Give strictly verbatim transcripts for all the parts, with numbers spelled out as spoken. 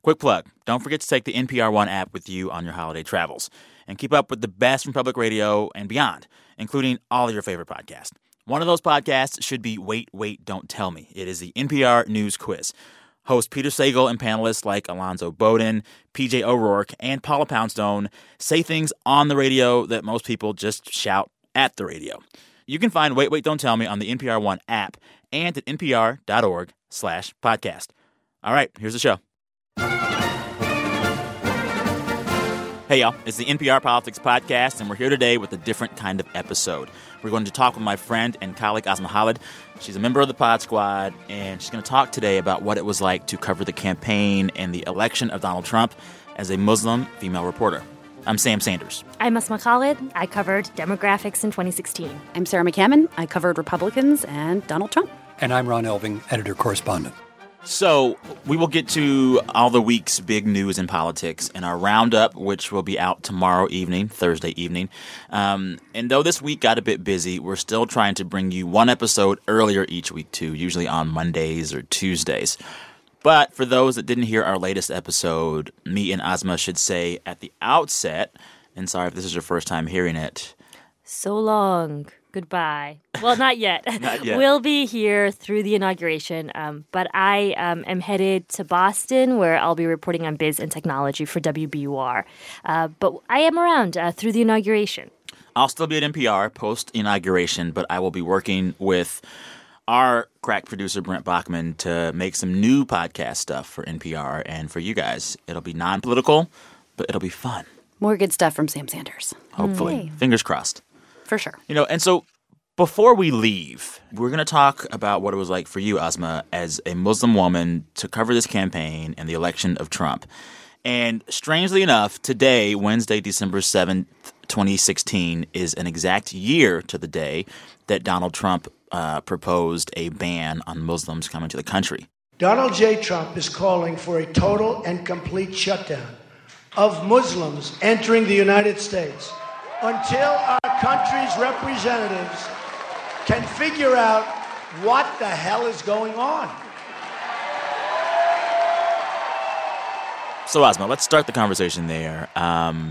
Quick plug. Don't forget to take the N P R One app with you on your holiday travels. And keep up with the best from public radio and beyond, including all of your favorite podcasts. One of those podcasts should be Wait, Wait, Don't Tell Me. It is the N P R News Quiz. Host Peter Sagal and panelists like Alonzo Bowden, P J O'Rourke, and Paula Poundstone say things on the radio that most people just shout at the radio. You can find Wait, Wait, Don't Tell Me on the N P R One app and at npr.org slash podcast. All right, here's the show. Hey, y'all. It's the N P R Politics Podcast, and we're here today with a different kind of episode. We're going to talk with my friend and colleague, Asma Khalid. She's a member of the Pod Squad, and she's going to talk today about what it was like to cover the campaign and the election of Donald Trump as a Muslim female reporter. I'm Sam Sanders. I'm Asma Khalid. I covered demographics in twenty sixteen. I'm Sarah McCammon. I covered Republicans and Donald Trump. And I'm Ron Elving, editor-correspondent. So we will get to all the week's big news in politics in our roundup, which will be out tomorrow evening, Thursday evening. Um, and though this week got a bit busy, we're still trying to bring you one episode earlier each week, too, usually on Mondays or Tuesdays. But for those that didn't hear our latest episode, me and Asma should say at the outset, and sorry if this is your first time hearing it. So long. Goodbye. Well, not yet. Not yet. We'll be here through the inauguration, um, but I um, am headed to Boston, where I'll be reporting on biz and technology for W B U R. Uh, but I am around uh, through the inauguration. I'll still be at N P R post-inauguration, but I will be working with our crack producer, Brent Bachman, to make some new podcast stuff for N P R and for you guys. It'll be non-political, but it'll be fun. More good stuff from Sam Sanders. Hopefully. Mm. Fingers crossed. For sure. You know, and so before we leave, we're going to talk about what it was like for you, Asma, as a Muslim woman to cover this campaign and the election of Trump. And strangely enough, today, Wednesday, December seventh, twenty sixteen, is an exact year to the day that Donald Trump uh, proposed a ban on Muslims coming to the country. Donald J. Trump is calling for a total and complete shutdown of Muslims entering the United States until our country's representatives can figure out what the hell is going on. So, Asma, let's start the conversation there. Um,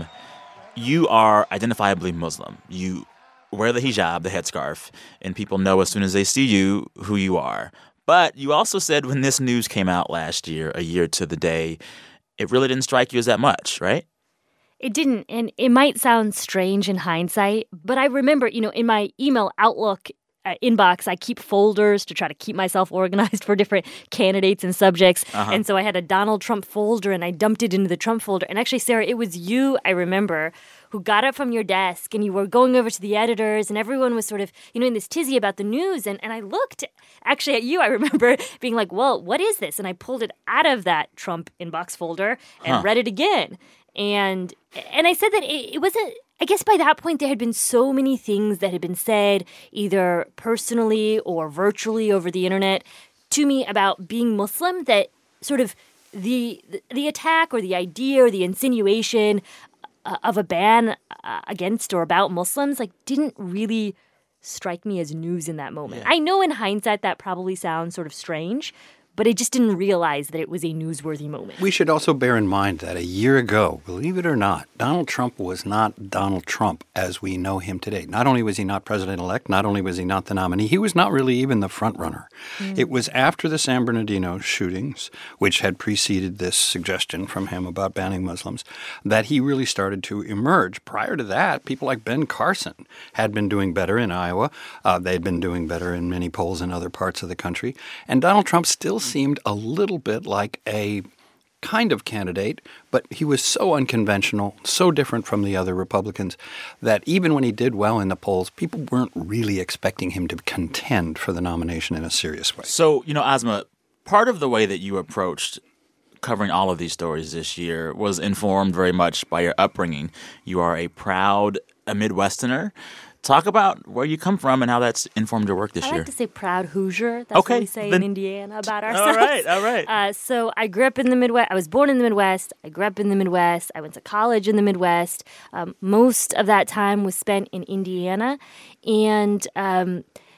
you are identifiably Muslim. You wear the hijab, the headscarf, and people know as soon as they see you who you are. But you also said when this news came out last year, a year to the day, it really didn't strike you as that much, right? It didn't, and it might sound strange in hindsight, but I remember, you know, in my email Outlook uh, inbox, I keep folders to try to keep myself organized for different candidates and subjects. Uh-huh. And so I had a Donald Trump folder, and I dumped it into the Trump folder. And actually, Sarah, it was you, I remember, who got up from your desk, and you were going over to the editors, and everyone was sort of, you know, in this tizzy about the news. And, and I looked actually at you, I remember being like, well, what is this? And I pulled it out of that Trump inbox folder and huh. read it again. And and I said that it, it wasn't, I guess by that point there had been so many things that had been said, either personally or virtually over the internet, to me about being Muslim, that sort of the the attack or the idea or the insinuation uh, of a ban uh, against or about Muslims, like, didn't really strike me as news in that moment. Yeah. I know in hindsight that probably sounds sort of strange, but I just didn't realize that it was a newsworthy moment. We should also bear in mind that a year ago, believe it or not, Donald Trump was not Donald Trump as we know him today. Not only was he not president-elect, not only was he not the nominee, he was not really even the front-runner. Mm. It was after the San Bernardino shootings, which had preceded this suggestion from him about banning Muslims, that he really started to emerge. Prior to that, people like Ben Carson had been doing better in Iowa. Uh, they had been doing better in many polls in other parts of the country. And Donald Trump still seemed a little bit like a kind of candidate, but he was so unconventional, so different from the other Republicans, that even when he did well in the polls, people weren't really expecting him to contend for the nomination in a serious way. So, you know, Asma, part of the way that you approached covering all of these stories this year was informed very much by your upbringing. You are a proud a Midwesterner. Talk about where you come from and how that's informed your work this I year. I like to say proud Hoosier. That's okay, what we say then, in Indiana about ourselves. All right, all right. Uh, so I grew up in the Midwest. I was born in the Midwest. I grew up in the Midwest. I went to college in the Midwest. Um, most of that time was spent in Indiana. And um,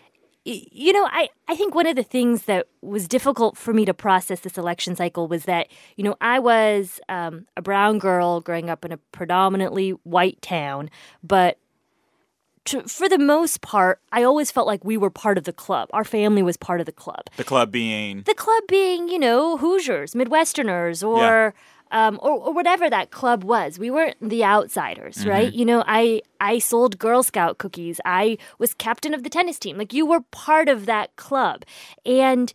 You know, I, I think one of the things that was difficult for me to process this election cycle was that, you know, I was um, a brown girl growing up in a predominantly white town, but to, for the most part, I always felt like we were part of the club. Our family was part of the club. The club being? The club being, you know, Hoosiers, Midwesterners, or... Yeah. Um, or, or whatever that club was. We weren't the outsiders, mm-hmm. right? You know, I I sold Girl Scout cookies. I was captain of the tennis team. Like, you were part of that club. And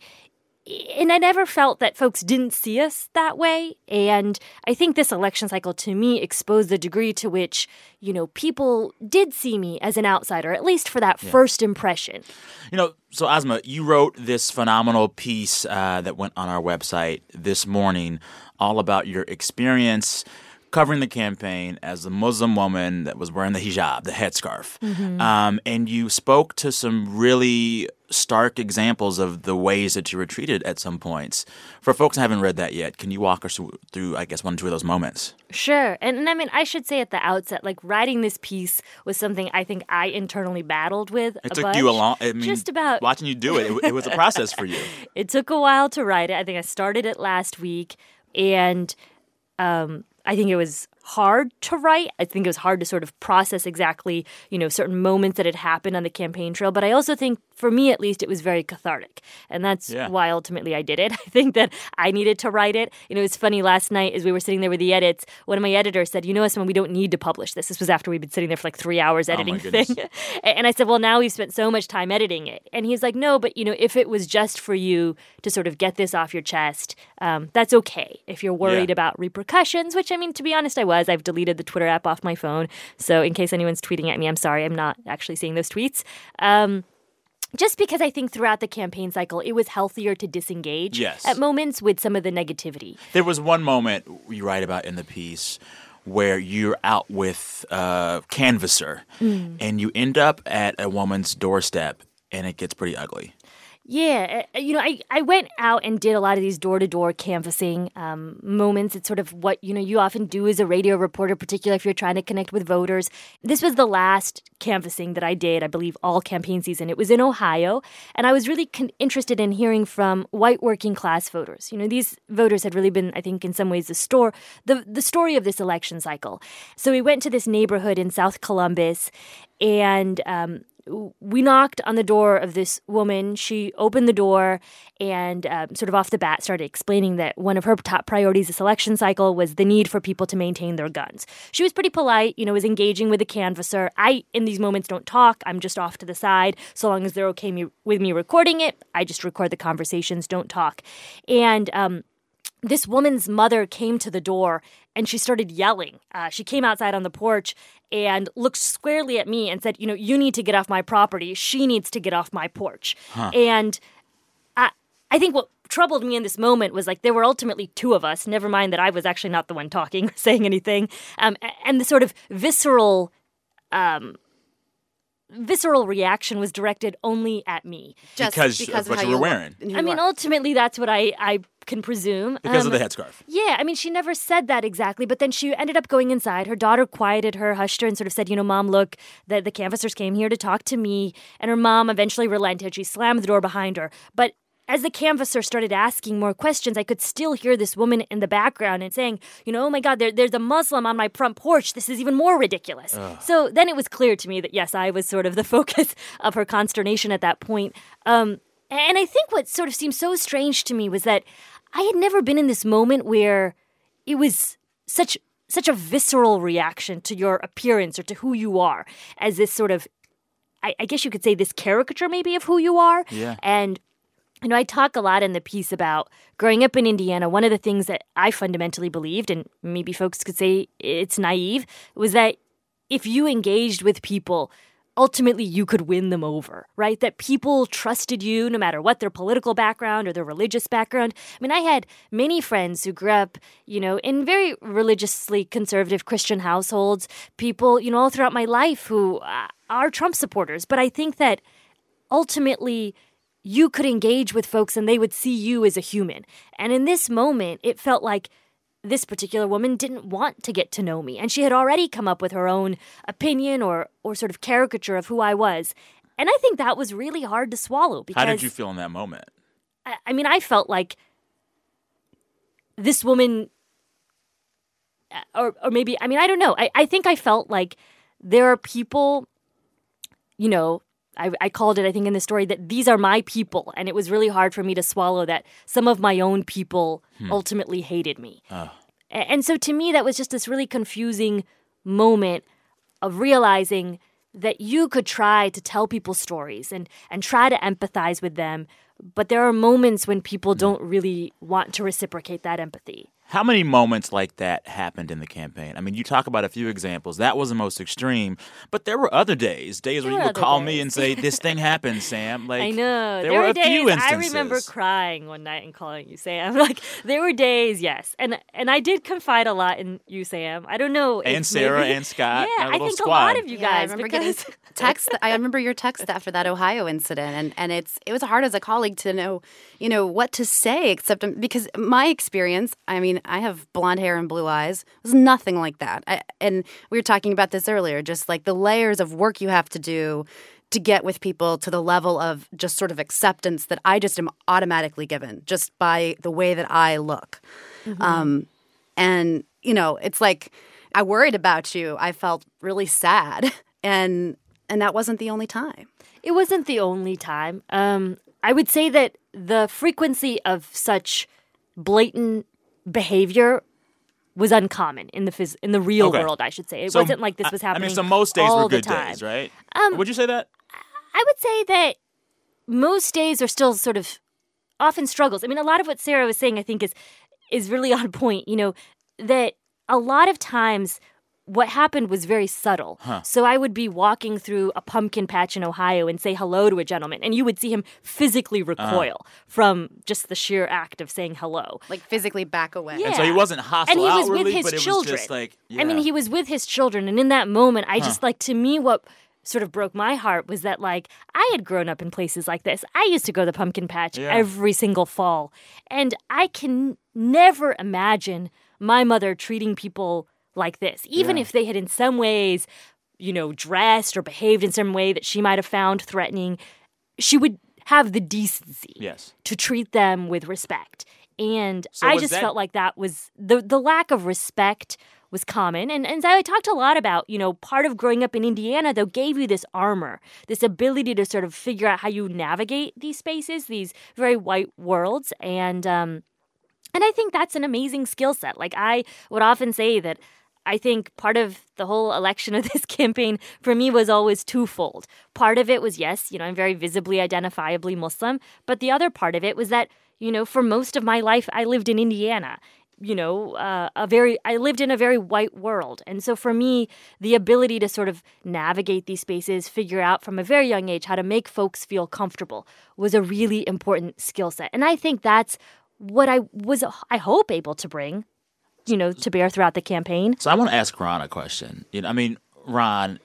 and I never felt that folks didn't see us that way. And I think this election cycle, to me, exposed the degree to which, you know, people did see me as an outsider, at least for that yeah. first impression. You know, so Asma, you wrote this phenomenal piece uh, that went on our website this morning all about your experience covering the campaign as a Muslim woman that was wearing the hijab, the headscarf. Mm-hmm. Um, and you spoke to some really stark examples of the ways that you were treated at some points. For folks who haven't read that yet, can you walk us through, I guess, one or two of those moments? Sure. And, and I mean, I should say at the outset, like, writing this piece was something I think I internally battled with It a took bunch. you a long, I mean, Just about. Watching you do it, it, it was a process for you. It took a while to write it. I think I started it last week. And um, I think it was hard to write. I think it was hard to sort of process exactly, you know, certain moments that had happened on the campaign trail. But I also think, for me at least, it was very cathartic. And that's yeah. why ultimately I did it. I think that I needed to write it. You know, it was funny last night as we were sitting there with the edits, one of my editors said, you know, Asma, we don't need to publish this. This was after we'd been sitting there for like three hours editing oh the thing. And I said, well, now we've spent so much time editing it. And he's like, no, but, you know, if it was just for you to sort of get this off your chest, um, that's okay. If you're worried yeah. about repercussions, which, I mean, to be honest, I was. I've deleted the Twitter app off my phone. So in case anyone's tweeting at me, I'm sorry. I'm not actually seeing those tweets. Um, just because I think throughout the campaign cycle, it was healthier to disengage yes. at moments with some of the negativity. There was one moment you write about in the piece where you're out with a canvasser mm. and you end up at a woman's doorstep and it gets pretty ugly. Yeah, you know, I, I went out and did a lot of these door-to-door canvassing um, moments. It's sort of what, you know, you often do as a radio reporter, particularly if you're trying to connect with voters. This was the last canvassing that I did, I believe, all campaign season. It was in Ohio, and I was really con- interested in hearing from white working-class voters. You know, these voters had really been, I think, in some ways, the, store, the, the story of this election cycle. So we went to this neighborhood in South Columbus, and um, we knocked on the door of this woman. She opened the door and um, sort of off the bat started explaining that one of her top priorities this election cycle was the need for people to maintain their guns. She was pretty polite, you know, was engaging with the canvasser. I, in these moments, don't talk. I'm just off to the side. So long as they're okay me, with me recording it, I just record the conversations, don't talk. And um, this woman's mother came to the door and she started yelling. Uh, she came outside on the porch and looked squarely at me and said, you know, you need to get off my property. She needs to get off my porch. Huh. And I, I think what troubled me in this moment was like there were ultimately two of us, never mind that I was actually not the one talking or saying anything. Um, and the sort of visceral um, visceral reaction was directed only at me. Just because, because of what you were wearing. I mean, ultimately, that's what I, I can presume. Because um, of the headscarf. Yeah, I mean, she never said that exactly, but then she ended up going inside. Her daughter quieted her, hushed her, and sort of said, you know, Mom, look, the, the canvassers came here to talk to me. And her mom eventually relented. She slammed the door behind her. But as the canvasser started asking more questions, I could still hear this woman in the background and saying, you know, oh my God, there, there's a Muslim on my front porch. This is even more ridiculous. Ugh. So then it was clear to me that, yes, I was sort of the focus of her consternation at that point. Um, and I think what sort of seemed so strange to me was that I had never been in this moment where it was such such a visceral reaction to your appearance or to who you are as this sort of, I, I guess you could say this caricature maybe of who you are. Yeah. And you know, I talk a lot in the piece about growing up in Indiana. One of the things that I fundamentally believed, and maybe folks could say it's naive, was that if you engaged with people, ultimately you could win them over, right? That people trusted you no matter what their political background or their religious background. I mean, I had many friends who grew up, you know, in very religiously conservative Christian households, people, you know, all throughout my life who uh, are Trump supporters. But I think that ultimately you could engage with folks and they would see you as a human. And in this moment, it felt like this particular woman didn't want to get to know me. And she had already come up with her own opinion or or sort of caricature of who I was. and I think that was really hard to swallow. Because How did you feel in that moment? I, I mean, I felt like this woman, or or maybe, I mean, I don't know. I, I think I felt like there are people, you know, I, I called it, I think, in the story that these are my people. And it was really hard for me to swallow that some of my own people hmm. ultimately hated me. Oh. And, and so to me, that was just this really confusing moment of realizing that you could try to tell people stories and, and try to empathize with them. But there are moments when people don't really want to reciprocate that empathy. How many moments like that happened in the campaign? I mean, you talk about a few examples. That was the most extreme. But there were other days, days there where you would call days. me and say, this thing happened, Sam. Like, I know. There, there were, were a days, few instances. I remember crying one night and calling you Sam. Like, there were days, yes. And and I did confide a lot in you, Sam. I don't know. And if Sarah maybe, and Scott. Yeah, I think squad. a lot of you yeah, guys. I remember because... getting text. I remember your text after that Ohio incident. And, and it's it was hard as a colleague to know, you know, what to say, except because my experience, I mean, I have blonde hair and blue eyes. It was nothing like that. I, and we were talking about this earlier, just like the layers of work you have to do to get with people to the level of just sort of acceptance that I just am automatically given just by the way that I look. Mm-hmm. Um, and, you know, it's like I worried about you. I felt really sad. And and that wasn't the only time. It wasn't the only time. Um, I would say that the frequency of such blatant behavior was uncommon in the phys- in the real okay. world, I should say. It so, wasn't like this was happening. I mean, so most days all were good the time. days, right? Um, Would you say that? I would say that most days are still sort of often struggles. I mean, a lot of what Sarah was saying, I think, is is really on point. You know, that a lot of times what happened was very subtle. Huh. So I would be walking through a pumpkin patch in Ohio and say hello to a gentleman, and you would see him physically recoil uh. from just the sheer act of saying hello. Like physically back away. Yeah. And so he wasn't hostile and he was outwardly, with his but it children. was just like, yeah. I mean, he was with his children, and in that moment, I huh. just, like, to me, what sort of broke my heart was that, like, I had grown up in places like this. I used to go to the pumpkin patch yeah. every single fall, and I can never imagine my mother treating people like this, even yeah. if they had in some ways, you know, dressed or behaved in some way that she might have found threatening. She would have the decency yes. to treat them with respect. And so I just that... felt like that was the the lack of respect was common. And, and I talked a lot about, you know, part of growing up in Indiana, though, gave you this armor, this ability to sort of figure out how you navigate these spaces, these very white worlds. And, um, and I think that's an amazing skill set. Like, I would often say that I think part of the whole election of this campaign for me was always twofold. Part of it was, yes, you know, I'm very visibly, identifiably Muslim. But the other part of it was that, you know, for most of my life, I lived in Indiana. You know, uh, a very I lived in a very white world. And so for me, the ability to sort of navigate these spaces, figure out from a very young age how to make folks feel comfortable was a really important skill set. And I think that's what I was, I hope, able to bring, you know, to bear throughout the campaign. So I want to ask Ron a question. You know, I mean, Ron,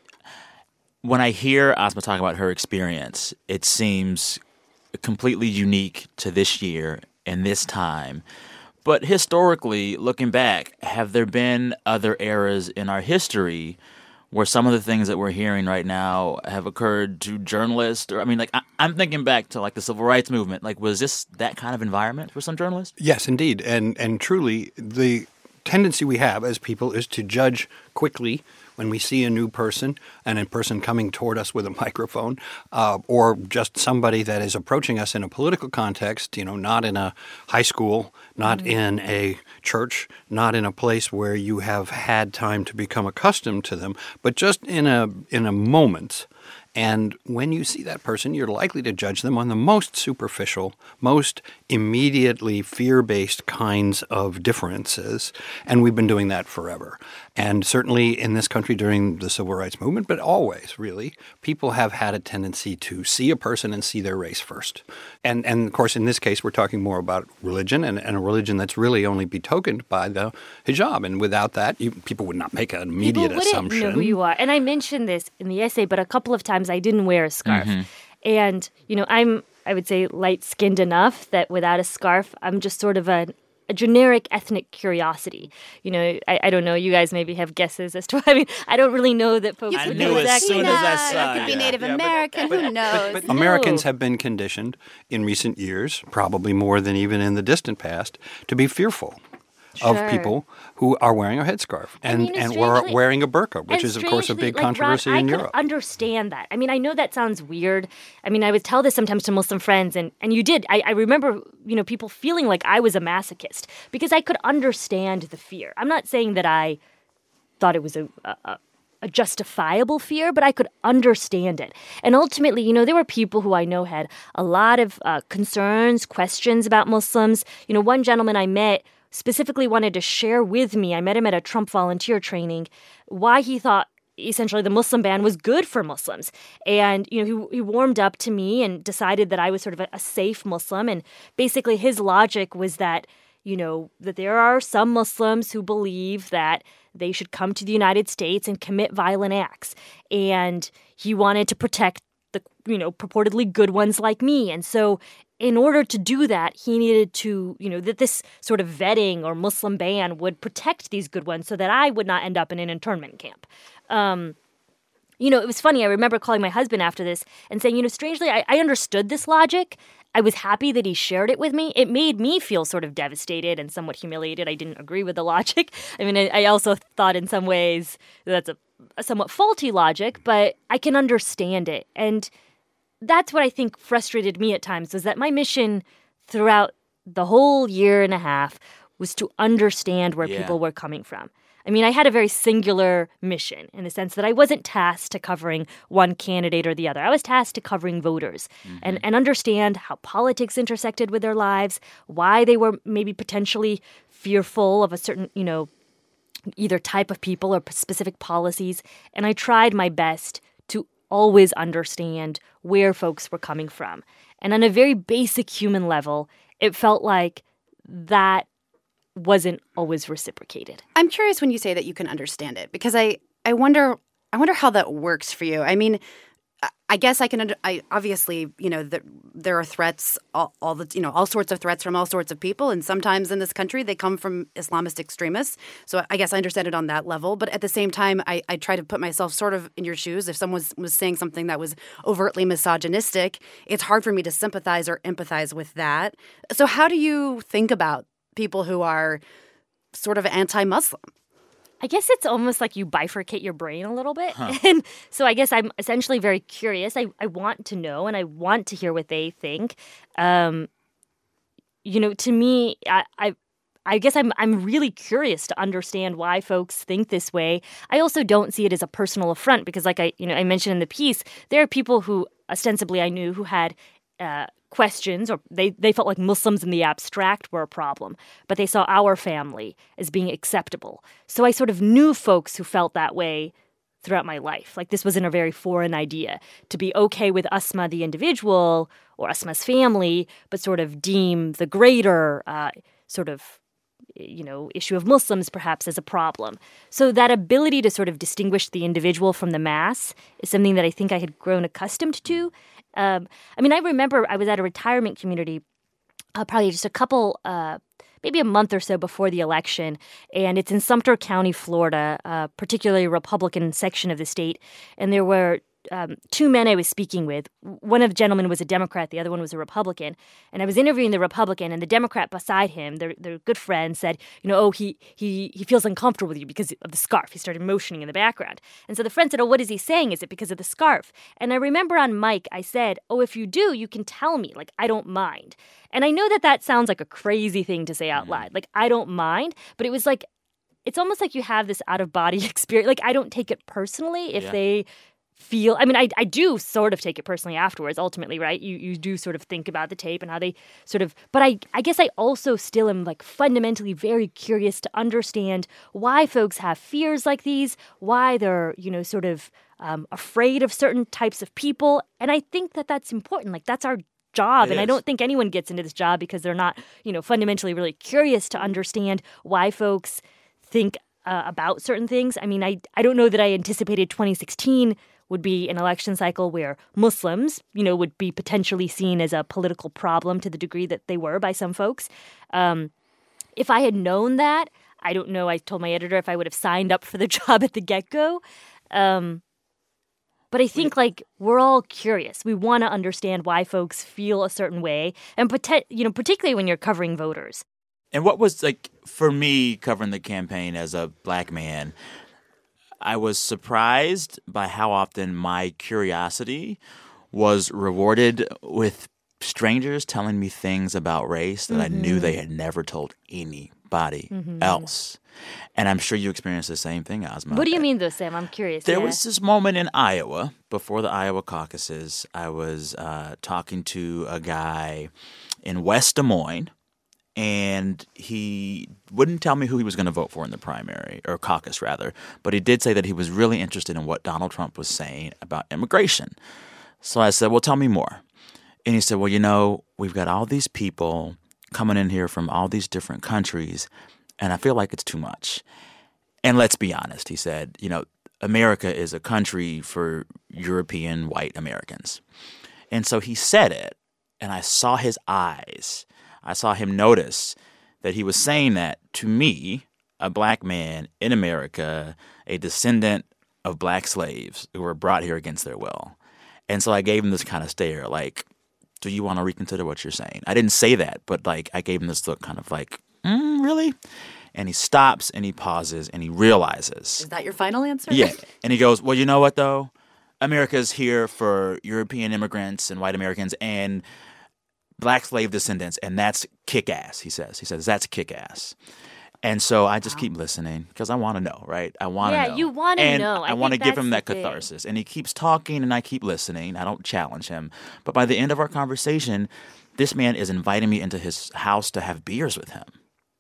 when I hear Asma talk about her experience, it seems completely unique to this year and this time. But historically, looking back, have there been other eras in our history where some of the things that we're hearing right now have occurred to journalists? Or I mean, like, I, I'm thinking back to, like, the Civil Rights Movement. Like, was this that kind of environment for some journalists? Yes, indeed. And and truly, the tendency we have as people is to judge quickly when we see a new person, and a person coming toward us with a microphone, uh, or just somebody that is approaching us in a political context, you know, not in a high school, not mm-hmm. in a church, not in a place where you have had time to become accustomed to them, but just in a in a moment. And when you see that person, you're likely to judge them on the most superficial, most immediately fear-based kinds of differences. And we've been doing that forever. And certainly in this country during the Civil Rights Movement, but always, really, people have had a tendency to see a person and see their race first. And, and of course, in this case, we're talking more about religion, and, and a religion that's really only betokened by the hijab. And without that, you, people would not make an immediate people assumption. People wouldn't know who you are. And I mentioned this in the essay, but a couple of times I didn't wear a scarf. Mm-hmm. And, you know, I'm, I would say, light-skinned enough that without a scarf, I'm just sort of a a generic ethnic curiosity. You know, I, I don't know. You guys maybe have guesses as to. I mean, I don't really know that folks I would knew know as exactly. soon as I that. saw It could be yeah. Native Yeah, but- American. Who knows? But No. Americans have been conditioned in recent years, probably more than even in the distant past, to be fearful Sure. of people who are wearing a headscarf and, you know, and were strangely- wearing a burqa, which And is, of course, a strangely, big like, controversy Ron, in I Europe. could understand that. I mean, I know that sounds weird. I mean, I would tell this sometimes to Muslim friends, and, and you did. I, I remember, you know, people feeling like I was a masochist because I could understand the fear. I'm not saying that I thought it was a, a, a justifiable fear, but I could understand it. And ultimately, you know, there were people who I know had a lot of uh, concerns, questions about Muslims. You know, one gentleman I met specifically wanted to share with me, I met him at a Trump volunteer training, why he thought essentially the Muslim ban was good for Muslims. And, you know, he, he warmed up to me and decided that I was sort of a, a safe Muslim. And basically his logic was that, you know, that there are some Muslims who believe that they should come to the United States and commit violent acts. And he wanted to protect the, you know, purportedly good ones like me. And so in order to do that, he needed to, you know, that this sort of vetting or Muslim ban would protect these good ones so that I would not end up in an internment camp. Um, you know, it was funny. I remember calling my husband after this and saying, you know, strangely, I, I understood this logic. I was happy that he shared it with me. It made me feel sort of devastated and somewhat humiliated. I didn't agree with the logic. I mean, I, I also thought in some ways that that's a, a somewhat faulty logic, but I can understand it. And that's what I think frustrated me at times, was that my mission throughout the whole year and a half was to understand where Yeah. people were coming from. I mean, I had a very singular mission in the sense that I wasn't tasked to covering one candidate or the other. I was tasked to covering voters and, and understand how politics intersected with their lives, why they were maybe potentially fearful of a certain, you know, either type of people or specific policies. And I tried my best to always understand where folks were coming from. And on a very basic human level, it felt like that wasn't always reciprocated. I'm curious when you say that you can understand it, because I, I wonder I wonder how that works for you. I mean, I- I guess I can. Under, I obviously, you know, the, there are threats, all, all the, you know, all sorts of threats from all sorts of people, and sometimes in this country they come from Islamist extremists. So I guess I understand it on that level. But at the same time, I, I try to put myself sort of in your shoes. If someone was, was saying something that was overtly misogynistic, it's hard for me to sympathize or empathize with that. So how do you think about people who are sort of anti-Muslim? I guess it's almost like you bifurcate your brain a little bit. And so I guess I'm essentially very curious. I, I want to know and I want to hear what they think. Um, you know, to me, I, I I guess I'm I'm really curious to understand why folks think this way. I also don't see it as a personal affront because, like I you know I mentioned in the piece, there are people who ostensibly I knew who had uh, questions, or they, they felt like Muslims in the abstract were a problem, but they saw our family as being acceptable. So I sort of knew folks who felt that way throughout my life. Like this wasn't a very foreign idea to be okay with Asma the individual or Asma's family, but sort of deem the greater uh, sort of you know, issue of Muslims perhaps as a problem. So that ability to sort of distinguish the individual from the mass is something that I think I had grown accustomed to. Um, I mean, I remember I was at a retirement community uh, probably just a couple, uh, maybe a month or so before the election, and it's in Sumter County, Florida, uh, particularly a Republican section of the state, and there were Um, two men I was speaking with. One of the gentlemen was a Democrat, the other one was a Republican. And I was interviewing the Republican, and the Democrat beside him, their, their good friend, said, you know, oh, he, he, he feels uncomfortable with you because of the scarf. He started motioning in the background. And so the friend said, oh, what is he saying? Is it because of the scarf? And I remember on mic, I said, oh, if you do, you can tell me. Like, I don't mind. And I know that that sounds like a crazy thing to say out loud. Like, I don't mind. But it was like, it's almost like you have this out-of-body experience. Like, I don't take it personally if Yeah. they feel, I mean, I, I do sort of take it personally afterwards, ultimately, right? You you do sort of think about the tape and how they sort of, but I, I guess I also still am like fundamentally very curious to understand why folks have fears like these, why they're, you know, sort of um, afraid of certain types of people. And I think that that's important. Like that's our job. It and I is. don't think anyone gets into this job because they're not, you know, fundamentally really curious to understand why folks think uh, about certain things. I mean, I, I don't know that I anticipated twenty sixteen would be an election cycle where Muslims, you know, would be potentially seen as a political problem to the degree that they were by some folks. Um, if I had known that, I don't know. I told my editor if I would have signed up for the job at the get-go. Um, but I think, like, we're all curious. We want to understand why folks feel a certain way, and prote- you know, particularly when you're covering voters. And what was, like, for me, covering the campaign as a black man, I was surprised by how often my curiosity was rewarded with strangers telling me things about race that mm-hmm. I knew they had never told anybody mm-hmm. else. And I'm sure you experienced the same thing, Asma. What do you mean, though, Sam? I'm curious. There yeah. was this moment in Iowa, before the Iowa caucuses. I was uh, talking to a guy in West Des Moines, and he wouldn't tell me who he was going to vote for in the primary, or caucus, rather. But he did say that he was really interested in what Donald Trump was saying about immigration. So I said, well, tell me more. And he said, well, you know, we've got all these people coming in here from all these different countries, and I feel like it's too much. And let's be honest, he said, you know, America is a country for European white Americans. And so he said it, and I saw his eyes. I saw him notice that he was saying that to me, a black man in America, a descendant of black slaves who were brought here against their will. And so I gave him this kind of stare, like, do you want to reconsider what you're saying? I didn't say that, but, like, I gave him this look kind of like, mm, really? And he stops and he pauses and he realizes. Is that your final answer? Yeah. And he goes, well, you know what, though? America's here for European immigrants and white Americans and black slave descendants, and that's kick-ass, he says. He says, that's kick-ass. And so I just wow. keep listening because I want to know, right? I want to yeah, know. Yeah, you want to know. I, I want to give him that catharsis. Thing. And he keeps talking, and I keep listening. I don't challenge him. But by the end of our conversation, this man is inviting me into his house to have beers with him.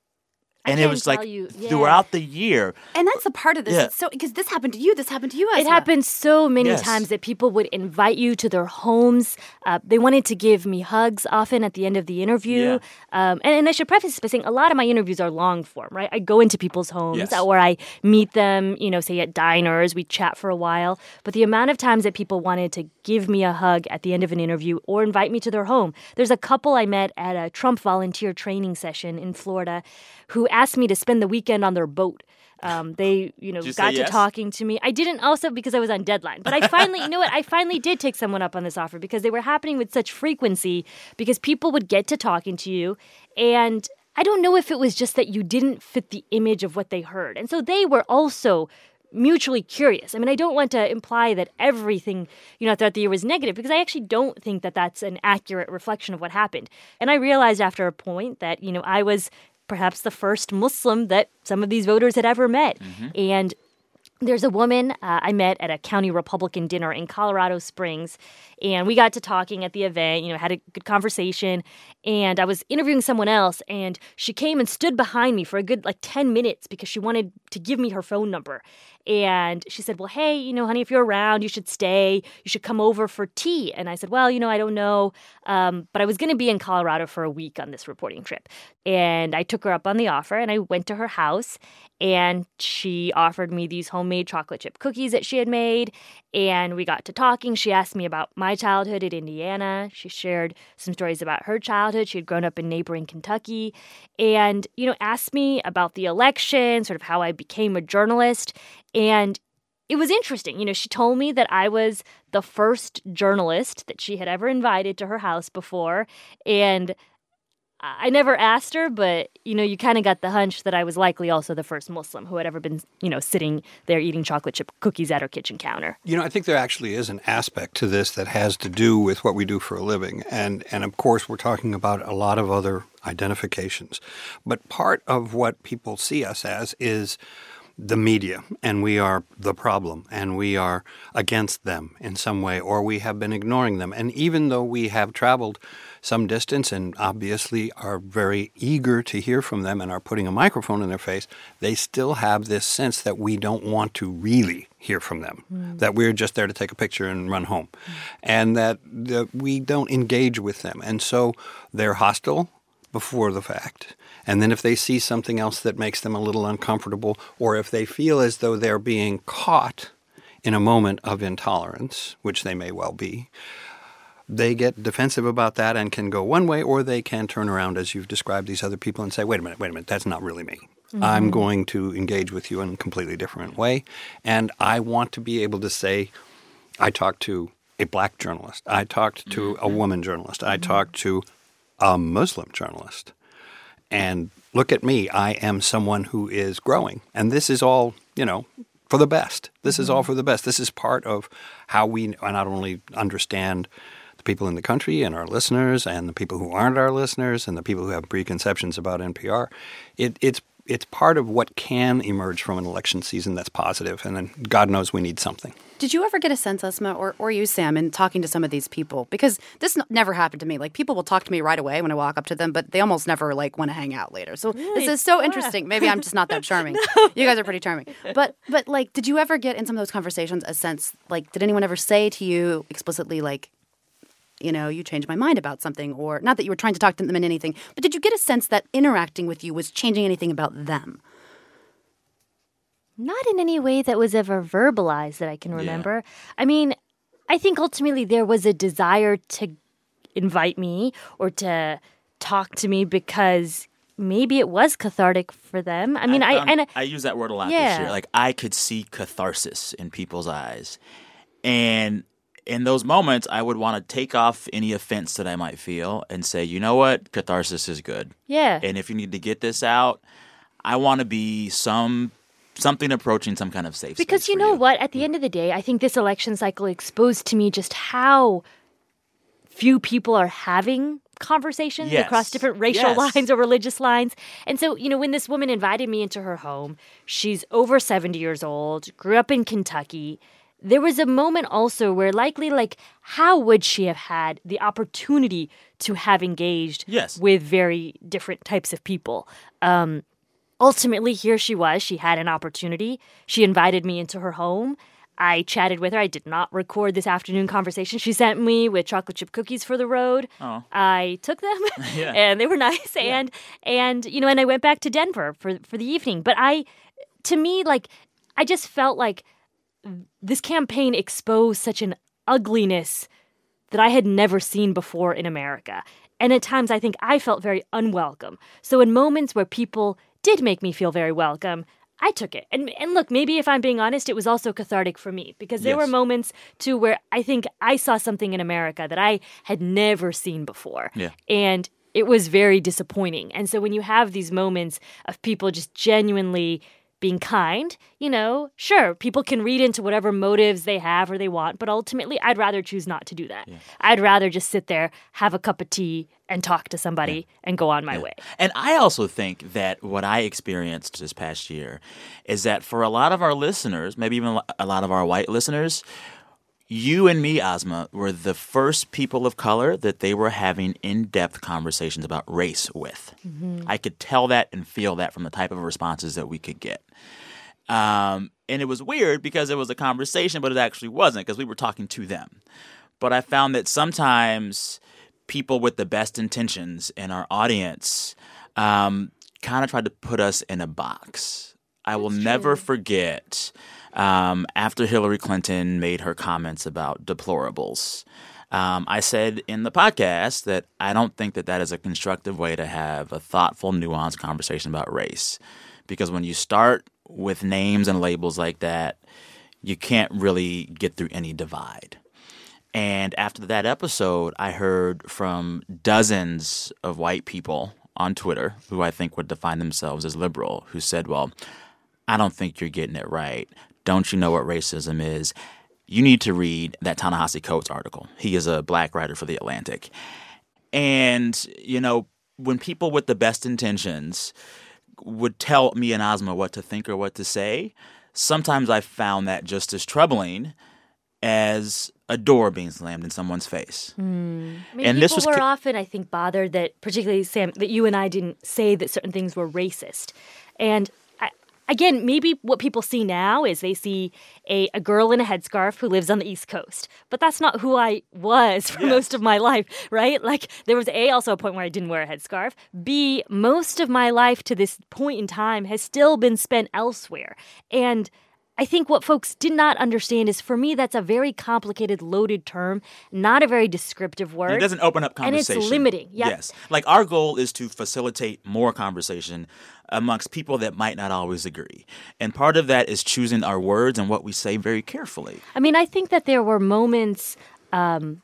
And it was like you, yeah. throughout the year. And that's a part of this. Yeah. It's so because this happened to you. This happened to you. Asma. It happened so many yes. times that people would invite you to their homes. Uh, they wanted to give me hugs often at the end of the interview. Yeah. Um, and, and I should preface this by saying a lot of my interviews are long form, right? I go into people's homes yes. or I meet them, you know, say at diners. We chat for a while. But the amount of times that people wanted to give me a hug at the end of an interview or invite me to their home. There's a couple I met at a Trump volunteer training session in Florida who asked me to spend the weekend on their boat. Um, they, you know, did you got say to yes? talking to me. I didn't also because I was on deadline. But I finally, you know what? I finally did take someone up on this offer because they were happening with such frequency because people would get to talking to you. And I don't know if it was just that you didn't fit the image of what they heard. And so they were also mutually curious. I mean, I don't want to imply that everything, you know, throughout the year was negative because I actually don't think that that's an accurate reflection of what happened. And I realized after a point that, you know, I was perhaps the first Muslim that some of these voters had ever met. Mm-hmm. And there's a woman uh, I met at a county Republican dinner in Colorado Springs, and we got to talking at the event, you know, had a good conversation, and I was interviewing someone else, and she came and stood behind me for a good, like, ten minutes because she wanted to give me her phone number. And she said, well, hey, you know, honey, if you're around, you should stay. You should come over for tea. And I said, well, you know, I don't know. Um, but I was going to be in Colorado for a week on this reporting trip. And I took her up on the offer, and I went to her house, and she offered me these homemade chocolate chip cookies that she had made. And we got to talking. She asked me about my childhood in Indiana. She shared some stories about her childhood. She had grown up in neighboring Kentucky. And, you know, asked me about the election, sort of how I became a journalist. And it was interesting. You know, she told me that I was the first journalist that she had ever invited to her house before. And I never asked her, but, you know, you kind of got the hunch that I was likely also the first Muslim who had ever been, you know, sitting there eating chocolate chip cookies at her kitchen counter. You know, I think there actually is an aspect to this that has to do with what we do for a living. And, and of course, we're talking about a lot of other identifications. But part of what people see us as is the media, and we are the problem, and we are against them in some way, or we have been ignoring them. And even though we have traveled some distance and obviously are very eager to hear from them and are putting a microphone in their face, they still have this sense that we don't want to really hear from them, mm. that we're just there to take a picture and run home, mm. and that, that we don't engage with them. And so they're hostile before the fact. And then if they see something else that makes them a little uncomfortable, or if they feel as though they're being caught in a moment of intolerance, which they may well be, they get defensive about that and can go one way, or they can turn around, as you've described these other people, and say, wait a minute, wait a minute, that's not really me. Mm-hmm. I'm going to engage with you in a completely different way. And I want to be able to say, I talked to a black journalist. I talked to mm-hmm. a woman journalist. I mm-hmm. talked to a Muslim journalist. And look at me. I am someone who is growing. And this is all, you know, for the best. This mm-hmm. is all for the best. This is part of how we not only understand the people in the country and our listeners and the people who aren't our listeners and the people who have preconceptions about N P R. It, it's it's part of what can emerge from an election season that's positive. And then God knows we need something. Did you ever get a sense, Asma, or, or you, Sam, in talking to some of these people? Because this n- never happened to me. Like, people will talk to me right away when I walk up to them, but they almost never, like, want to hang out later. So really? This is so interesting. Maybe I'm just not that charming. No. You guys are pretty charming. But, but like, did you ever get in some of those conversations a sense, like, did anyone ever say to you explicitly, like, you know, you changed my mind about something, or not that you were trying to talk to them in anything, but did you get a sense that interacting with you was changing anything about them? Not in any way that was ever verbalized that I can remember. Yeah. I mean, I think ultimately there was a desire to invite me or to talk to me because maybe it was cathartic for them. I mean, I, I, and I, I use that word a lot yeah. this year. Like, I could see catharsis in people's eyes. And in those moments, I would want to take off any offense that I might feel and say, you know what? Catharsis is good. Yeah. And if you need to get this out, I want to be some something approaching some kind of safe space. Because you know you. what? At the end of the day, I think this election cycle exposed to me just how few people are having conversations yes. across different racial yes. lines or religious lines. And so, you know, when this woman invited me into her home, she's over seventy years old, grew up in Kentucky. There was a moment also where likely, like, how would she have had the opportunity to have engaged yes. with very different types of people? Um, ultimately, here she was. She had an opportunity. She invited me into her home. I chatted with her. I did not record this afternoon conversation. She sent me with chocolate chip cookies for the road. Oh. I took them, yeah. and they were nice. Yeah. And, and you know, and I went back to Denver for, for the evening. But I, to me, like, I just felt like this campaign exposed such an ugliness that I had never seen before in America. And at times, I think I felt very unwelcome. So in moments where people did make me feel very welcome, I took it. And and look, maybe if I'm being honest, it was also cathartic for me. Because there yes. were moments, too, where I think I saw something in America that I had never seen before. Yeah. And it was very disappointing. And so when you have these moments of people just genuinely being kind, you know, sure, people can read into whatever motives they have or they want, but ultimately, I'd rather choose not to do that. Yeah. I'd rather just sit there, have a cup of tea, and talk to somebody yeah. and go on my yeah. way. And I also think that what I experienced this past year is that for a lot of our listeners, maybe even a lot of our white listeners, you and me, Asma, were the first people of color that they were having in-depth conversations about race with. Mm-hmm. I could tell that and feel that from the type of responses that we could get. Um, and it was weird because it was a conversation, but it actually wasn't because we were talking to them. But I found that sometimes people with the best intentions in our audience um, kind of tried to put us in a box. I That's will true. never forget um, after Hillary Clinton made her comments about deplorables. Um, I said in the podcast that I don't think that that is a constructive way to have a thoughtful, nuanced conversation about race. Because when you start with names and labels like that, you can't really get through any divide. And after that episode, I heard from dozens of white people on Twitter who I think would define themselves as liberal, who said, well, I don't think you're getting it right. Don't you know what racism is? You need to read that Ta-Nehisi Coates article. He is a black writer for The Atlantic. And, you know, when people with the best intentions would tell me and Asma what to think or what to say, sometimes I found that just as troubling as a door being slammed in someone's face. Mm. I mean, and people this was were ca- often, I think, bothered that, particularly, Sam, that you and I didn't say that certain things were racist. And I, again, maybe what people see now is they see a, a girl in a headscarf who lives on the East Coast. But that's not who I was for yes. most of my life, right? Like, there was, A, also a point where I didn't wear a headscarf. B, most of my life to this point in time has still been spent elsewhere. And I think what folks did not understand is, for me, that's a very complicated, loaded term, not a very descriptive word. And it doesn't open up conversation. And it's limiting. Yep. Yes. Like, our goal is to facilitate more conversation amongst people that might not always agree. And part of that is choosing our words and what we say very carefully. I mean, I think that there were moments um,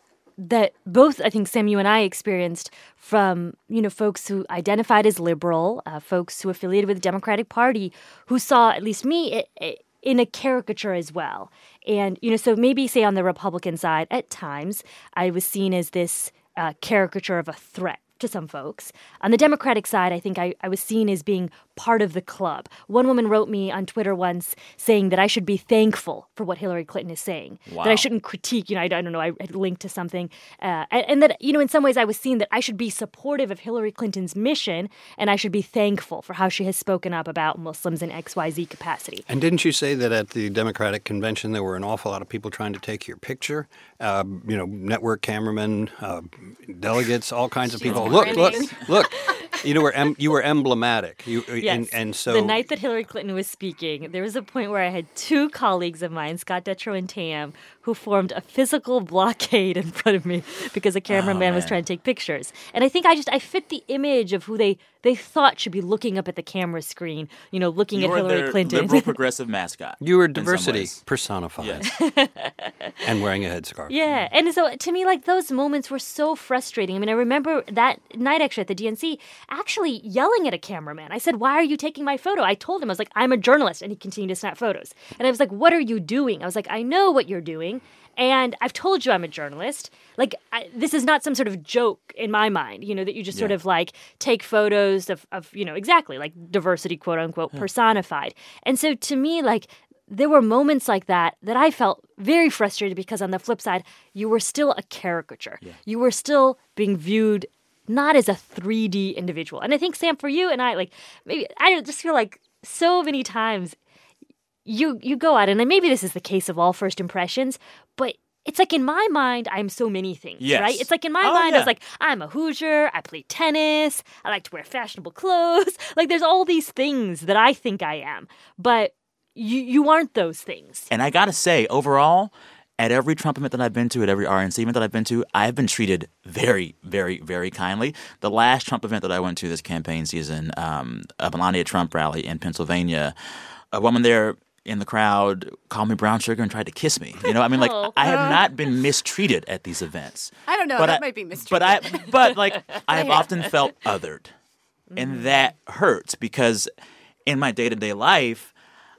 that both, I think, Sam, you and I experienced from, you know, folks who identified as liberal, uh, folks who affiliated with the Democratic Party, who saw, at least me, it, it, in a caricature as well. And, you know, so maybe, say, on the Republican side, at times, I was seen as this uh, caricature of a threat to some folks. On the Democratic side, I think I, I was seen as being part of the club. One woman wrote me on Twitter once saying that I should be thankful for what Hillary Clinton is saying, wow. that I shouldn't critique, you know, I, I don't know, I had linked to something, uh, and, and that, you know, in some ways I was seen that I should be supportive of Hillary Clinton's mission, and I should be thankful for how she has spoken up about Muslims in X Y Z capacity. And didn't you say that at the Democratic convention there were an awful lot of people trying to take your picture? Uh, you know, network cameramen, uh, delegates, all kinds of people. Look, look, look. You were em- you were emblematic. You, Yes. and, and so the night that Hillary Clinton was speaking, there was a point where I had two colleagues of mine, Scott Detrow and Tam, who formed a physical blockade in front of me because a cameraman oh, was trying to take pictures. And I think I just I fit the image of who they they thought should be looking up at the camera screen, you know, looking You at were Hillary their Clinton. liberal progressive mascot. you were in some diversity ways. personified. Yes. And wearing a headscarf. Yeah. And so to me, like, those moments were so frustrating. I mean, I remember that night actually at the D N C actually yelling at a cameraman. I said, "Why are you taking my photo?" I told him, I was like, "I'm a journalist." And he continued to snap photos. And I was like, "What are you doing?" I was like, "I know what you're doing. And I've told you I'm a journalist. Like, I, this is not some sort of joke in my mind, you know, that you just sort Yeah. of like take photos of, of, you know, exactly like diversity, quote unquote, personified." And so to me, like, there were moments like that that I felt very frustrated because on the flip side, you were still a caricature. Yeah. You were still being viewed not as a three D individual. And I think, Sam, for you and I, like, maybe I just feel like so many times you you go out, and maybe this is the case of all first impressions, but it's like in my mind, I'm so many things, Yes. right? It's like in my Oh, mind, I yeah. was like, I'm a Hoosier, I play tennis, I like to wear fashionable clothes. Like, there's all these things that I think I am, but you you aren't those things. And I got to say, overall, at every Trump event that I've been to, at every R N C event that I've been to, I've been treated very, very, very kindly. The last Trump event that I went to this campaign season, um, a Melania Trump rally in Pennsylvania, a woman there in the crowd called me brown sugar and tried to kiss me. You know, I mean, like, Oh. I have not been mistreated at these events. I don't know. But that I- might be mistreated. But I, but like, I have often felt othered, and that hurts because in my day to day life,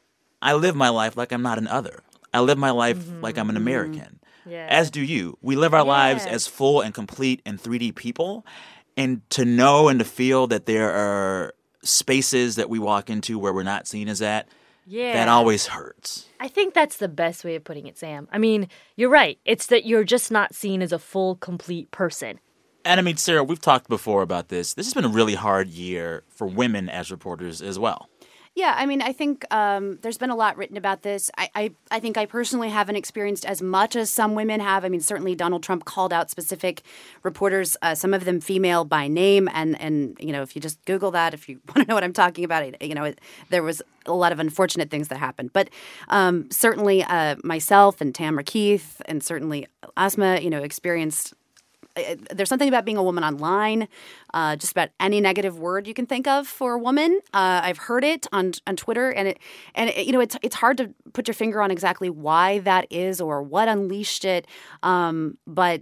I live my life like I'm not an other. I live my life like I'm an American. Yeah. As do you. We live our lives Yes. as full and complete and three D people, and to know and to feel that there are spaces that we walk into where we're not seen as that. Yeah. That always hurts. I think that's the best way of putting it, Sam. I mean, you're right. It's that you're just not seen as a full, complete person. And I mean, Sarah, we've talked before about this. This has been a really hard year for women as reporters as well. Yeah, I mean, I think um, there's been a lot written about this. I, I, I think I personally haven't experienced as much as some women have. I mean, certainly Donald Trump called out specific reporters, uh, some of them female by name. And, and, you know, if you just Google that, if you want to know what I'm talking about, it, you know, it, there was a lot of unfortunate things that happened. But um, certainly uh, myself and Tamara Keith and certainly Asma, you know, experienced there's something about being a woman online, uh, just about any negative word you can think of for a woman. Uh, I've heard it on on Twitter, and it and it, you know it's it's hard to put your finger on exactly why that is or what unleashed it. Um, but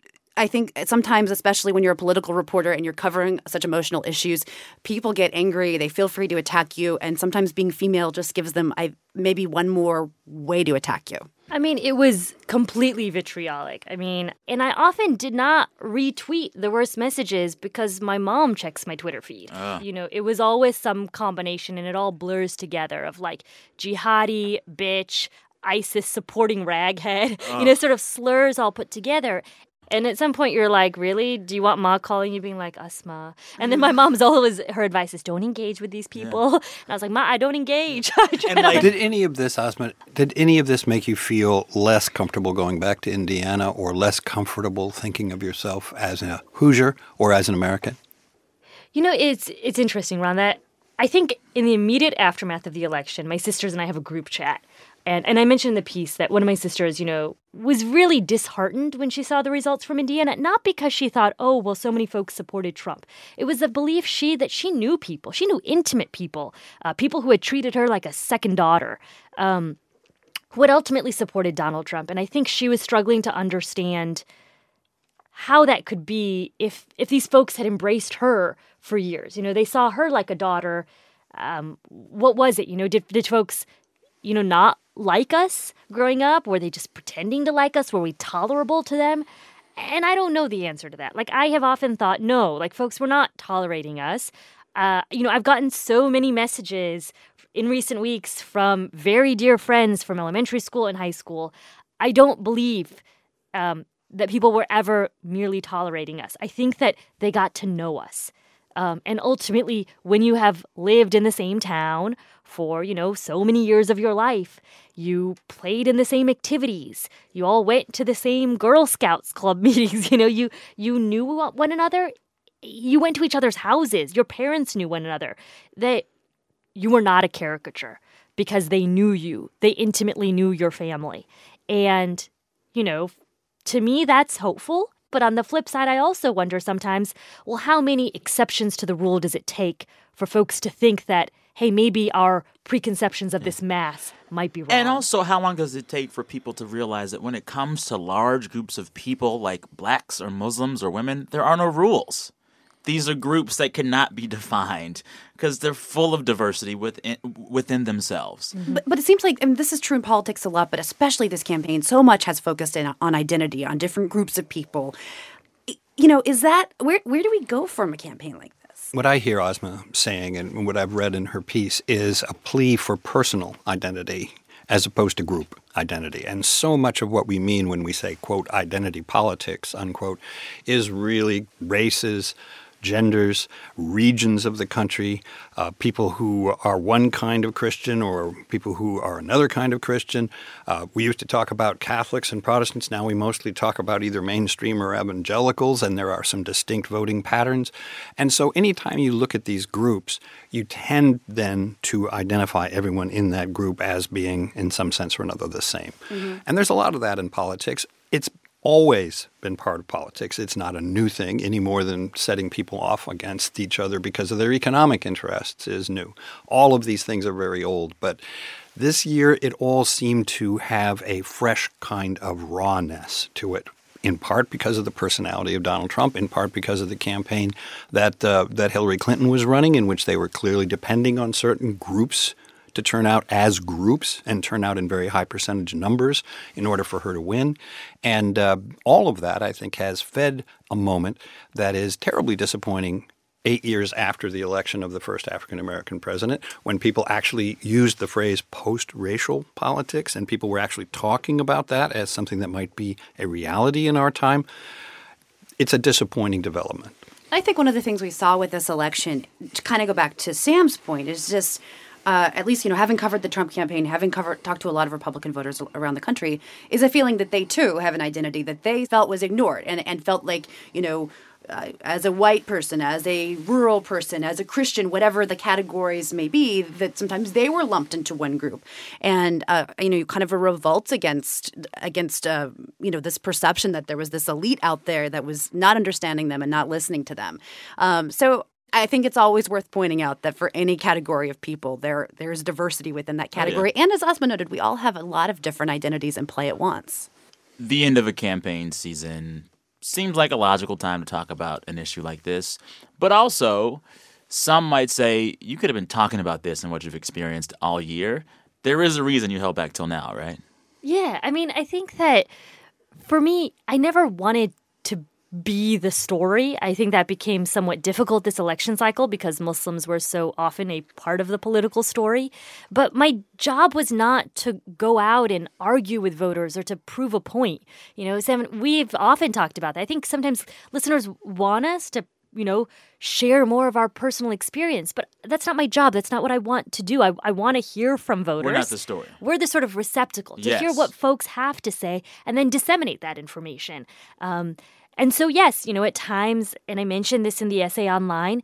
I think sometimes, especially when you're a political reporter and you're covering such emotional issues, people get angry. They feel free to attack you, and sometimes being female just gives them I, maybe one more way to attack you. I mean, it was completely vitriolic. I mean, and I often did not retweet the worst messages because my mom checks my Twitter feed. Ah. You know, it was always some combination, and it all blurs together of like jihadi, bitch, ISIS supporting raghead, you know, sort of slurs all put together. And at some point, you're like, really? Do you want Ma calling you being like, Asma? And then my mom's always, her advice is, don't engage with these people. And I was like, Ma, I don't engage. I try And, to- like- Did any of this, Asma, did any of this make you feel less comfortable going back to Indiana or less comfortable thinking of yourself as a Hoosier or as an American? You know, it's it's interesting, Ron, that I think in the immediate aftermath of the election, my sisters and I have a group chat. And and I mentioned in the piece that one of my sisters, you know, was really disheartened when she saw the results from Indiana, not because she thought, oh, well, so many folks supported Trump. It was the belief she that she knew people. She knew intimate people, uh, people who had treated her like a second daughter, um, who had ultimately supported Donald Trump. And I think she was struggling to understand how that could be if if these folks had embraced her for years. You know, they saw her like a daughter. Um, what was it? You know, did, did folks, you know, not like us growing up? Were they just pretending to like us? Were we tolerable to them? And I don't know the answer to that. Like, I have often thought, no, like, folks were not tolerating us. Uh, you know, I've gotten so many messages in recent weeks from very dear friends from elementary school and high school. I don't believe um, that people were ever merely tolerating us. I think that they got to know us. Um, and ultimately, when you have lived in the same town for, you know, so many years of your life, you played in the same activities, you all went to the same Girl Scouts club meetings, you know, you you knew one another, you went to each other's houses, your parents knew one another, that you were not a caricature because they knew you, they intimately knew your family. And, you know, to me, that's hopeful. But on the flip side, I also wonder sometimes, well, how many exceptions to the rule does it take for folks to think that, hey, maybe our preconceptions of this mass might be wrong? And also, how long does it take for people to realize that when it comes to large groups of people like blacks or Muslims or women, there are no rules? These are groups that cannot be defined because they're full of diversity within within themselves. Mm-hmm. But, but it seems like, and this is true in politics a lot, but especially this campaign, so much has focused in on identity, on different groups of people. You know, is that, where where do we go from a campaign like this? What I hear Asma saying, and what I've read in her piece, is a plea for personal identity as opposed to group identity. And so much of what we mean when we say, quote, identity politics, unquote, is really races, genders, regions of the country, uh, people who are one kind of Christian or people who are another kind of Christian. Uh, we used to talk about Catholics and Protestants. Now we mostly talk about either mainstream or evangelicals, and there are some distinct voting patterns. And so anytime you look at these groups, you tend then to identify everyone in that group as being, in some sense or another, the same. Mm-hmm. And there's a lot of that in politics. It's always been part of politics. It's not a new thing any more than setting people off against each other because of their economic interests is new. All of these things are very old, but this year it all seemed to have a fresh kind of rawness to it, in part because of the personality of Donald Trump, in part because of the campaign that uh, that Hillary Clinton was running, in which they were clearly depending on certain groups to turn out as groups and turn out in very high percentage numbers in order for her to win. And uh, all of that, I think, has fed a moment that is terribly disappointing eight years after the election of the first African-American president, when people actually used the phrase post-racial politics and people were actually talking about that as something that might be a reality in our time. It's a disappointing development. I think one of the things we saw with this election, to kind of go back to Sam's point, is just Uh, at least, you know, having covered the Trump campaign, having covered, talked to a lot of Republican voters around the country, is a feeling that they, too, have an identity that they felt was ignored and, and felt like, you know, uh, as a white person, as a rural person, as a Christian, whatever the categories may be, that sometimes they were lumped into one group. And, uh, you know, kind of a revolt against, against uh, you know, this perception that there was this elite out there that was not understanding them and not listening to them. Um, so I think it's always worth pointing out that for any category of people, there there's diversity within that category. Oh, yeah. And as Asma noted, we all have a lot of different identities in play at once. The end of a campaign season seems like a logical time to talk about an issue like this. But also, some might say you could have been talking about this and what you've experienced all year. There is a reason you held back till now, right? Yeah. I mean, I think that for me, I never wanted to be the story. I think that became somewhat difficult this election cycle because Muslims were so often a part of the political story. But my job was not to go out and argue with voters or to prove a point. You know, Sam, we've often talked about that. I think sometimes listeners want us to, you know, share more of our personal experience. But that's not my job. That's not what I want to do. I, I want to hear from voters. We're not the story. We're the sort of receptacle to yes. hear what folks have to say and then disseminate that information. Um, And so, yes, you know, at times, and I mentioned this in the essay online,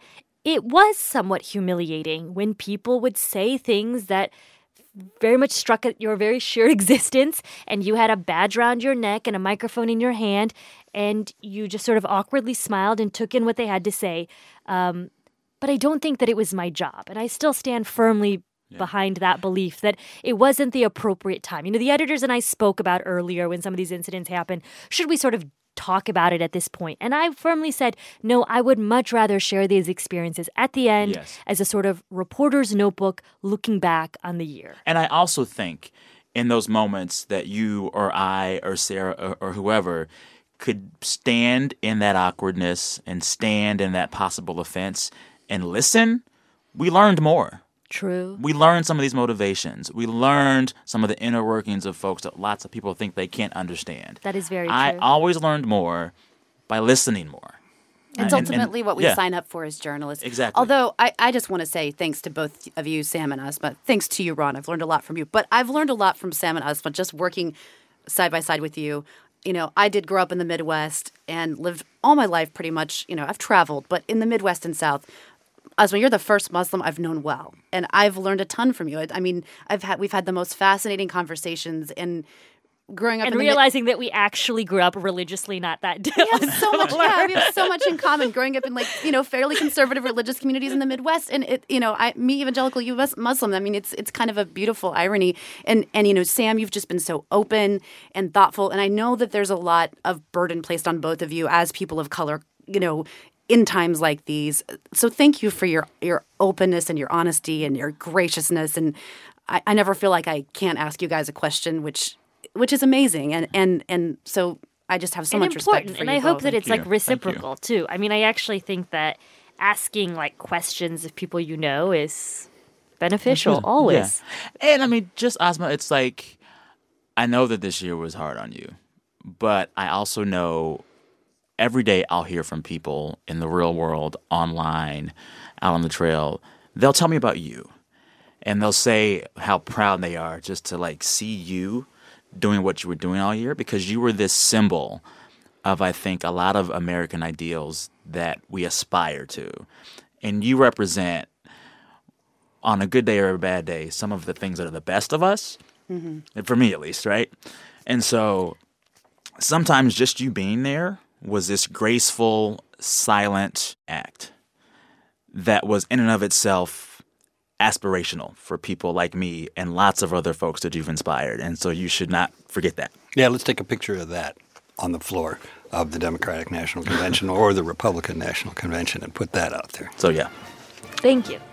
it was somewhat humiliating when people would say things that very much struck at your very sheer existence, and you had a badge around your neck and a microphone in your hand, and you just sort of awkwardly smiled and took in what they had to say. Um, but I don't think that it was my job, and I still stand firmly yeah. behind that belief that it wasn't the appropriate time. You know, the editors and I spoke about earlier when some of these incidents happened, should we sort of talk about it at this point? And I firmly said, no, I would much rather share these experiences at the end yes. as a sort of reporter's notebook looking back on the year. And I also think in those moments that you or I or Sarah or, or whoever could stand in that awkwardness and stand in that possible offense and listen, we learned more. True. We learned some of these motivations. We learned some of the inner workings of folks that lots of people think they can't understand. That is very I true. I always learned more by listening more. It's and, ultimately and, what we yeah. sign up for as journalists. Exactly. Although I, I just want to say thanks to both of you, Sam and Asma. Thanks to you, Ron. I've learned a lot from you. But I've learned a lot from Sam and Asma just working side by side with you. You know, I did grow up in the Midwest and lived all my life pretty much, you know, I've traveled, but in the Midwest and South. Asma, you're the first Muslim I've known well, and I've learned a ton from you. I, I mean, I've had we've had the most fascinating conversations, and growing up and in the realizing mi- that we actually grew up religiously, not that we have so much. Yeah, we have so much in common. Growing up in like you know fairly conservative religious communities in the Midwest, and it you know I me evangelical, you Muslim. I mean, it's it's kind of a beautiful irony. And and you know, Sam, you've just been so open and thoughtful, and I know that there's a lot of burden placed on both of you as people of color. You know. In times like these. So thank you for your, your openness and your honesty and your graciousness. And I, I never feel like I can't ask you guys a question, which which is amazing. And and, and so I just have so and much important. respect for and you I hope both. that Thank it's you. like reciprocal too. I mean, I actually think that asking like questions of people you know is beneficial always. Yeah. And I mean, just Asma, it's like, I know that this year was hard on you, but I also know every day I'll hear from people in the real world, online, out on the trail. They'll tell me about you. And they'll say how proud they are just to, like, see you doing what you were doing all year, because you were this symbol of, I think, a lot of American ideals that we aspire to. And you represent, on a good day or a bad day, some of the things that are the best of us, mm-hmm. for me at least, right? And so sometimes just you being there was this graceful, silent act that was in and of itself aspirational for people like me and lots of other folks that you've inspired. And so you should not forget that. Yeah, let's take a picture of that on the floor of the Democratic National Convention or the Republican National Convention and put that out there. So, yeah. Thank you.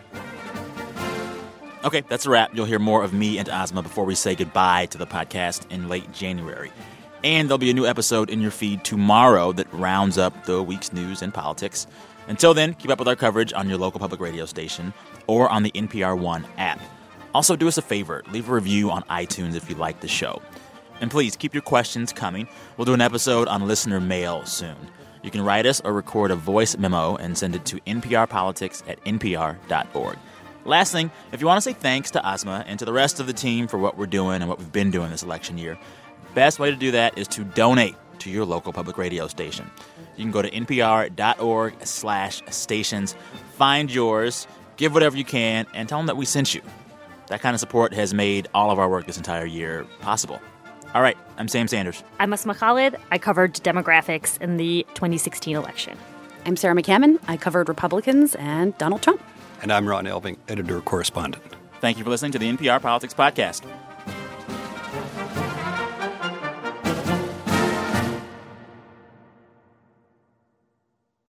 Okay, that's a wrap. You'll hear more of me and Asma before we say goodbye to the podcast in late January. And there'll be a new episode in your feed tomorrow that rounds up the week's news and politics. Until then, keep up with our coverage on your local public radio station or on the N P R One app. Also, do us a favor. Leave a review on iTunes if you like the show. And please, keep your questions coming. We'll do an episode on listener mail soon. You can write us or record a voice memo and send it to nprpolitics at npr dot org. Last thing, if you want to say thanks to Asma and to the rest of the team for what we're doing and what we've been doing this election year, best way to do that is to donate to your local public radio station. You can go to npr.org slash stations, find yours, give whatever you can, and tell them that we sent you. That kind of support has made all of our work this entire year possible. All right, I'm Sam Sanders. I'm Asma Khalid. I covered demographics in the twenty sixteen election. I'm Sarah McCammon. I covered Republicans and Donald Trump. And I'm Ron Elving, editor-correspondent. Thank you for listening to the N P R Politics Podcast.